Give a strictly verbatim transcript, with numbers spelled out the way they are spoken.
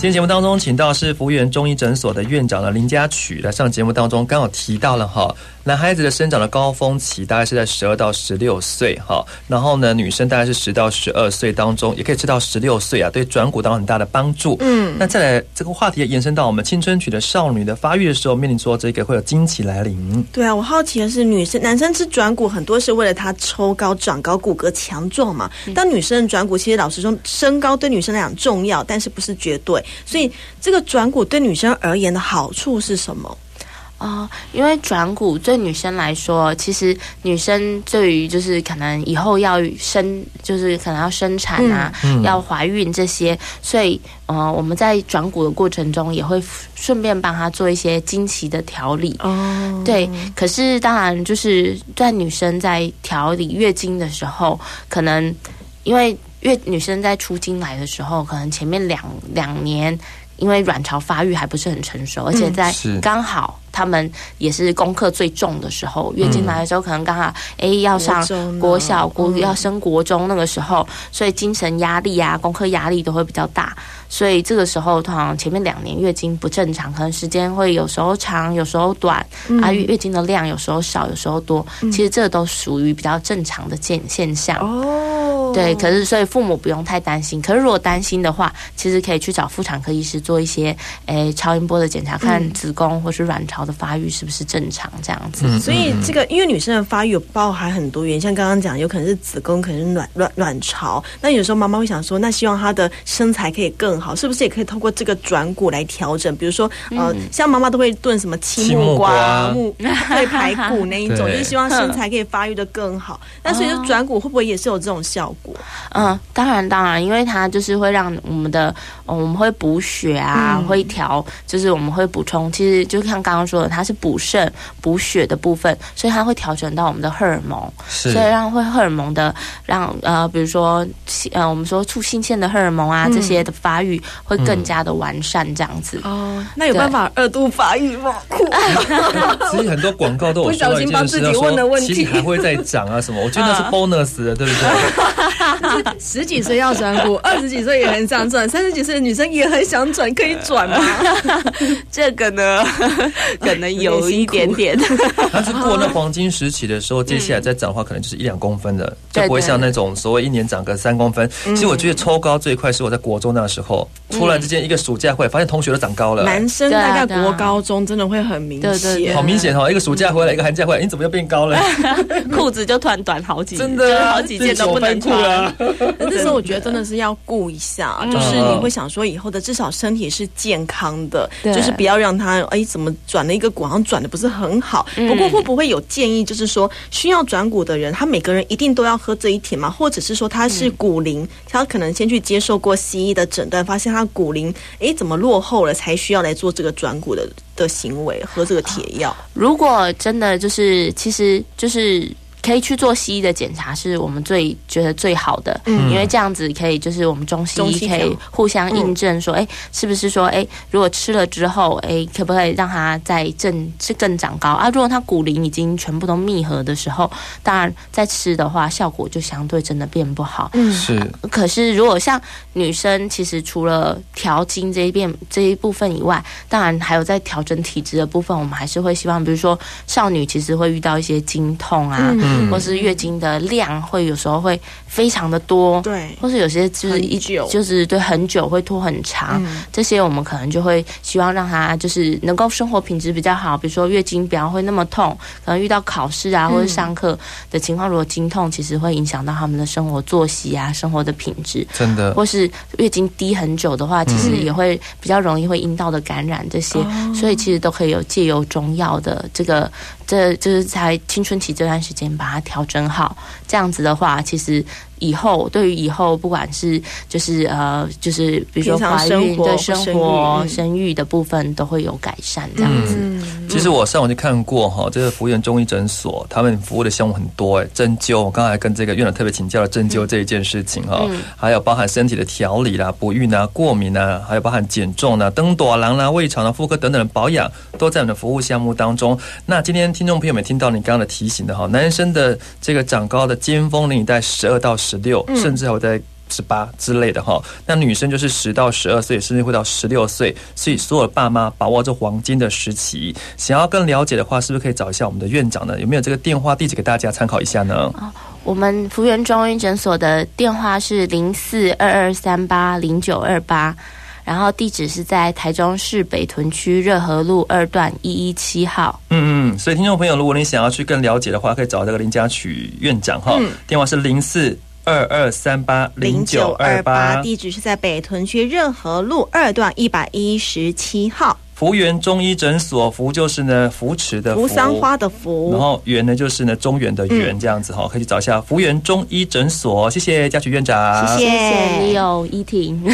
今天节目当中请到是福源中医诊所的院长的林嘉曲来上节目当中，刚好提到了哈，男孩子的生长的高峰期大概是在十二到十六岁哈，然后呢女生大概是十到十二岁当中，也可以吃到十六岁啊，对转骨当然很大的帮助。嗯，那再来这个话题也延伸到我们青春期的少女的发育的时候，面临说这个会有经期来临。 对啊，我好奇的是，女生男生吃转骨很多是为了他抽高长高骨骼强壮嘛，当女生的转骨其实老实说身高对女生来讲重要，但是不是绝对，所以这个转骨对女生而言的好处是什么？ 哦，因为转骨对女生来说，其实女生对于就是可能以后要生，就是可能要生产啊，嗯、要怀孕这些，所以呃，我们在转骨的过程中也会顺便帮她做一些经期的调理。哦，对。可是当然，就是在女生在调理月经的时候，可能因为月女生在出经来的时候，可能前面两两年。因为卵巢发育还不是很成熟，而且在刚好他们也是功课最重的时候，月经来的时候可能刚好哎要上国小国要升国中那个时候，所以精神压力啊功课压力都会比较大，所以这个时候通常前面两年月经不正常，可能时间会有时候长有时候短、嗯、啊月经的量有时候少有时候多、嗯、其实这都属于比较正常的现现象哦。对，可是所以父母不用太担心，可是如果担心的话，其实可以去找妇产科医师做一些诶超音波的检查，看子宫或是卵巢的发育是不是正常这样子。 嗯、所以这个因为女生的发育有包含很多元，像刚刚讲有可能是子宫，可能是卵卵卵巢，那有时候妈妈会想说，那希望她的身材可以更好，是不是也可以透过这个转骨来调整？比如说呃，嗯、像妈妈都会炖什么青木瓜、木对排骨那一种，就是希望身材可以发育的更好。那所以就转骨会不会也是有这种效果？ 嗯，当然当然，因为它就是会让我们的、哦、我们会补血啊、嗯、会调，就是我们会补充，其实就像刚刚说的，它是补肾补血的部分，所以它会调整到我们的荷尔蒙，所以让会荷尔蒙的让呃比如说呃我们说促性腺的荷尔蒙啊、嗯、这些的发育会更加的完善这样子。 哦，那有办法二度发育吗？ 其实很多广告都有说到一件事，说其实还会再长啊什么，我觉得那是 bonus 的，对不对？ 十几岁要转骨，二十几岁也很想转，三十几岁的女生也很想转，可以转吗？ 这个呢，可能有一点点。 但是过那黄金时期的时候，接下来再长的话，可能就是一两公分的，就不会像那种所谓一年长个三公分。其实我觉得抽高最快是我在国中那时候，突然之间一个暑假回来，发现同学都长高了。 男生大概国高中真的会很明显，对对对， 好明显哈！一个暑假回来，一个寒假回来，你怎么又变高了？ 裤子就突然短好几， 真的、啊， 好几件都不能穿。 那时候我觉得真的是要顾一下，就是你会想说以后的至少身体是健康的，就是不要让他哎怎么转了一个骨，好像转的不是很好。不过会不会有建议，就是说需要转骨的人，他每个人一定都要喝这一帖吗？或者是说他是骨龄，他可能先去接受过西医的诊断，发现他骨龄哎怎么落后了，才需要来做这个转骨的的行为，喝这个铁药。 如果真的就是其实就是可以去做西医的检查，是我们最觉得最好的，嗯，因为这样子可以就是我们中西医可以互相印证说，哎、嗯，是不是说，哎，如果吃了之后，哎，可不可以让它再正是更长高啊？如果它骨龄已经全部都密合的时候，当然再吃的话，效果就相对真的变不好。 嗯，是。 可是如果像女生，其实除了调经这一边这一部分以外，当然还有在调整体质的部分，我们还是会希望，比如说少女其实会遇到一些经痛啊。嗯或是月经的量会有时候会非常的多，对，或是有些就是一就是对很久会拖很长、嗯，这些我们可能就会希望让他就是能够生活品质比较好，比如说月经不要会那么痛，可能遇到考试啊或者上课的情况，如果经痛，其实会影响到他们的生活作息啊、生活的品质，真的，或是月经低很久的话，其实也会比较容易会阴道的感染这些，嗯、所以其实都可以有借由中药的这个。这就是在青春期这段时间把它调整好，这样子的话，其实以后对于以后不管是就是呃就是比如说怀孕对生活生育的部分都会有改善这样子。嗯、 其实我上网去看过哈，这个福源中医诊所他们服务的项目很多哎，针灸，我刚才跟这个院长特别请教了针灸这一件事情哈、嗯，还有包含身体的调理啦、不孕啊、过敏啊，还有包含减重啊、登短郎啦、胃肠啊、妇科等等的保养，都在我们的服务项目当中。那今天听众朋友们听到你刚刚的提醒的哈，男生的这个长高的尖峰龄在十二到十六，甚至还有在十八之类的哈，那女生就是十到十二岁，甚至会到十六岁，所以所有的爸妈把握这黄金的时期，想要更了解的话，是不是可以找一下我们的院长呢？有没有这个电话地址给大家参考一下呢？ 哦，我们福源中医诊所的电话是零四二二三八零九二八，然后地址是在台中市北屯区热河路二段一一七号。 嗯嗯，所以听众朋友，如果你想要去更了解的话，可以找这个林嘉曲院长哈，嗯、电话是零四二二三八零九二八， 地址是在北屯区热河路二段一百一十七号。 福源中医诊所，福就是呢扶持的扶，桑花的福， 然后源呢就是呢中原的源，这样子哈、嗯，可以去找一下福源中医诊所。谢谢嘉曲院长， 谢谢 Leo 依婷。